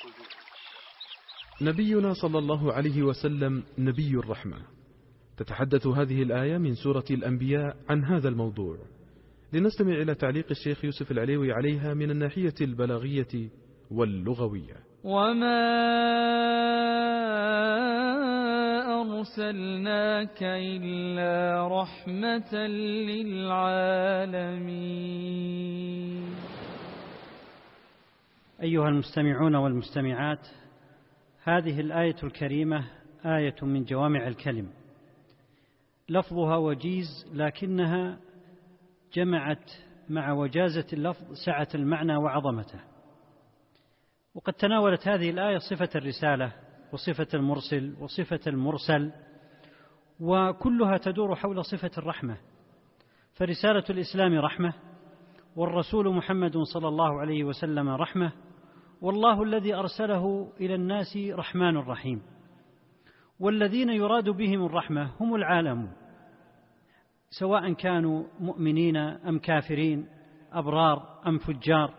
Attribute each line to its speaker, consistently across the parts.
Speaker 1: نبينا صلى الله عليه وسلم نبي الرحمة. تتحدث هذه الآية من سورة الأنبياء عن هذا الموضوع. لنستمع إلى تعليق الشيخ يوسف العليوي عليها من الناحية البلاغية واللغوية.
Speaker 2: وما أرسلناك إلا رحمة للعالمين.
Speaker 3: أيها المستمعون والمستمعات، هذه الآية الكريمة آية من جوامع الكلم، لفظها وجيز لكنها جمعت مع وجازة اللفظ سعة المعنى وعظمته. وقد تناولت هذه الآية صفة الرسالة وصفة المرسل وصفة المرسل، وكلها تدور حول صفة الرحمة. فرسالة الإسلام رحمة، والرسول محمد صلى الله عليه وسلم رحمة، والله الذي أرسله إلى الناس رحمن رحيم. والذين يراد بهم الرحمة هم العالم، سواء كانوا مؤمنين أم كافرين، أبرار أم فجار.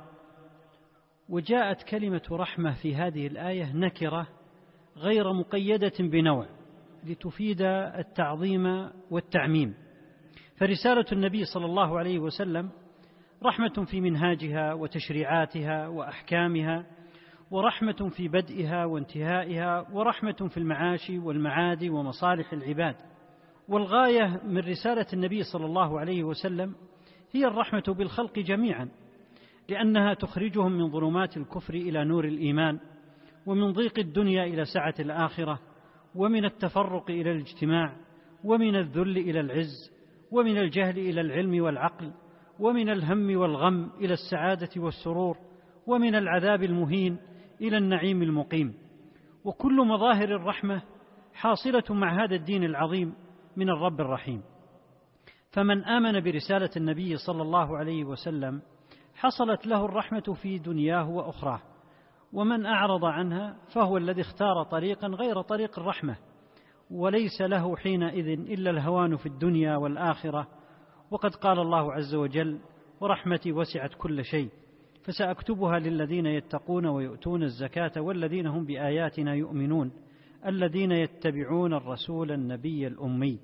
Speaker 3: وجاءت كلمة رحمة في هذه الآية نكرة غير مقيدة بنوع لتفيد التعظيم والتعميم. فرسالة النبي صلى الله عليه وسلم رحمة في منهاجها وتشريعاتها وأحكامها، ورحمة في بدئها وانتهائها، ورحمة في المعاش والمعاد ومصالح العباد. والغاية من رسالة النبي صلى الله عليه وسلم هي الرحمة بالخلق جميعا، لأنها تخرجهم من ظلمات الكفر إلى نور الإيمان، ومن ضيق الدنيا إلى سعة الآخرة، ومن التفرق إلى الاجتماع، ومن الذل إلى العز، ومن الجهل إلى العلم والعقل، ومن الهم والغم إلى السعادة والسرور، ومن العذاب المهين إلى النعيم المقيم. وكل مظاهر الرحمة حاصلة مع هذا الدين العظيم من الرب الرحيم. فمن آمن برسالة النبي صلى الله عليه وسلم حصلت له الرحمة في دنياه وأخراه، ومن أعرض عنها فهو الذي اختار طريقا غير طريق الرحمة، وليس له حينئذ إلا الهوان في الدنيا والآخرة. وقد قال الله عز وجل: ورحمتي وسعت كل شيء فسأكتبها للذين يتقون ويؤتون الزكاة والذين هم بآياتنا يؤمنون الذين يتبعون الرسول النبي الأمي.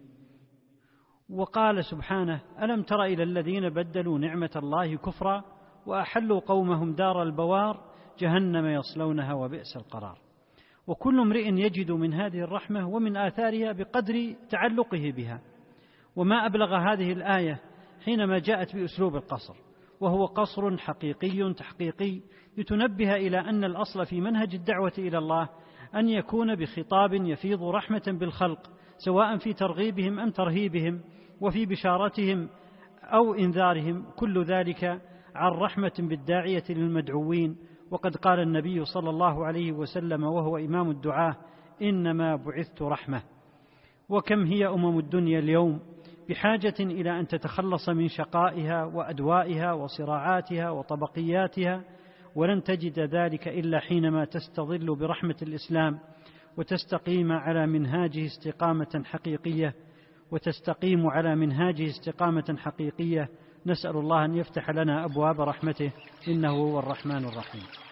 Speaker 3: وقال سبحانه: ألم تر إلى الذين بدلوا نعمة الله كفرا وأحلوا قومهم دار البوار جهنم يصلونها وبئس القرار. وكل امرئ يجد من هذه الرحمة ومن آثارها بقدر تعلقه بها. وما أبلغ هذه الآية حينما جاءت بأسلوب القصر، وهو قصر حقيقي تحقيقي لتنبه إلى أن الأصل في منهج الدعوة إلى الله أن يكون بخطاب يفيض رحمة بالخلق، سواء في ترغيبهم أم ترهيبهم، وفي بشارتهم أو إنذارهم، كل ذلك عن رحمة بالداعية للمدعوين. وقد قال النبي صلى الله عليه وسلم وهو إمام الدعاة: إنما بعثت رحمة. وكم هي الدنيا اليوم بحاجة إلى أن تتخلص من شقائها وأدوائها وصراعاتها وطبقياتها، ولن تجد ذلك إلا حينما تستظل برحمة الإسلام وتستقيم على منهاجه استقامة حقيقية نسأل الله أن يفتح لنا أبواب رحمته إنه هو الرحمن الرحيم.